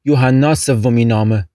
یوحنا سومین نامه.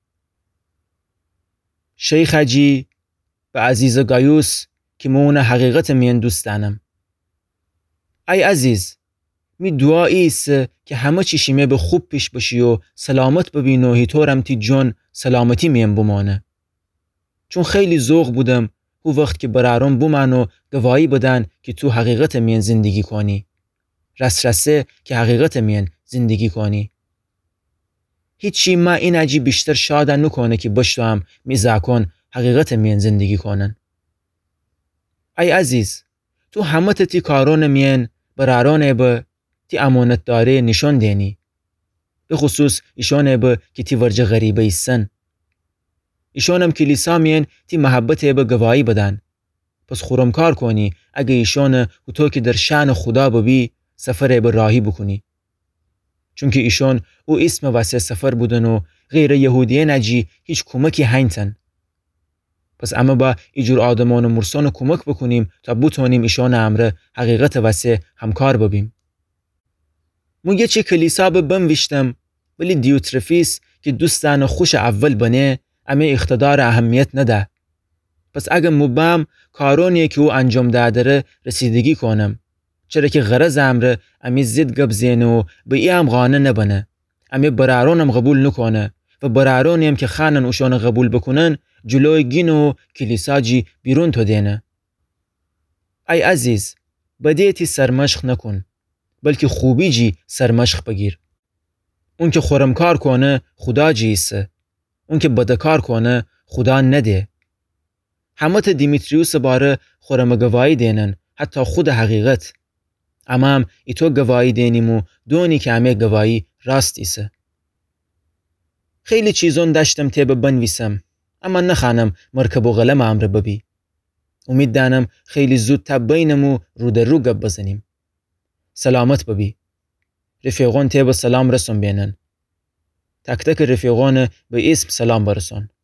شیخ حجی به عزیز گایوس که مون حقیقت مین دوستانم. ای عزیز، می دعایی است که همه چیشیمه به خوب پیش باشی و سلامت ببین و هیطورم تی جون سلامتی میم بمانه. چون خیلی ذوق بودم او وقت که برارم بومن و گواهی بدن که تو حقیقت مین زندگی کنی. رسرسه که حقیقت مین زندگی کنی. هیچی ما این عجی بیشتر شادن نکنه که باشتو هم میزاکن حقیقت مین زندگی کنن. ای عزیز، تو همه تی کارون مین برارانه به تی امانت داره نشان دینی. به خصوص ایشانه به که تی ورج غریبه ایستن. ایشانم کلیسا مین تی محبت به گواهی بدن. پس خورم کار کنی اگه ایشانه و تو که در شان خدا ببی سفر به راهی بکنی. چون که ایشان او اسم واسه سفر بودن و غیر یهودیه نجی هیچ کمکی هنتن. پس اما با ایجور آدمان و مرسان کمک بکنیم تا بتونیم ایشان امره حقیقت واسه همکار ببیم. مو یه چه کلیسا به بم وشتم ولی دیوترفیس که دوستان خوش اول بنه اما اقتدار اهمیت نده. پس اگه مبام کارونیه که او انجام دادره رسیدگی کنم. چرا که غرض امره امی زید گبزین و به ای هم غانه نبنه. امی برارونم قبول نکنه و برارونیم که خانن اوشان قبول بکنن جلوی گین و کلیسا جی بیرون تو دینه. ای عزیز، بدیتی سرمشق نکن بلکه خوبی جی سرمشق بگیر. اون که خورمکار کنه خدا جیسه. اون که بدکار کنه خدا نده. همه تا دیمیتریوس باره خورم گواهی دینن حتی خود حقیقت. اما هم ای تو گواهی دینیم و دونی که همه گواهی راست ایسه. خیلی چیزون داشتم تیب بنویسم اما نخانم مرکب و غلم امر ببی. امید دانم خیلی زود تا بینم و رو در رو گب بزنیم. سلامت ببی. رفیقان تیب سلام رسون بینن. تک تک رفیقان به اسم سلام برسون.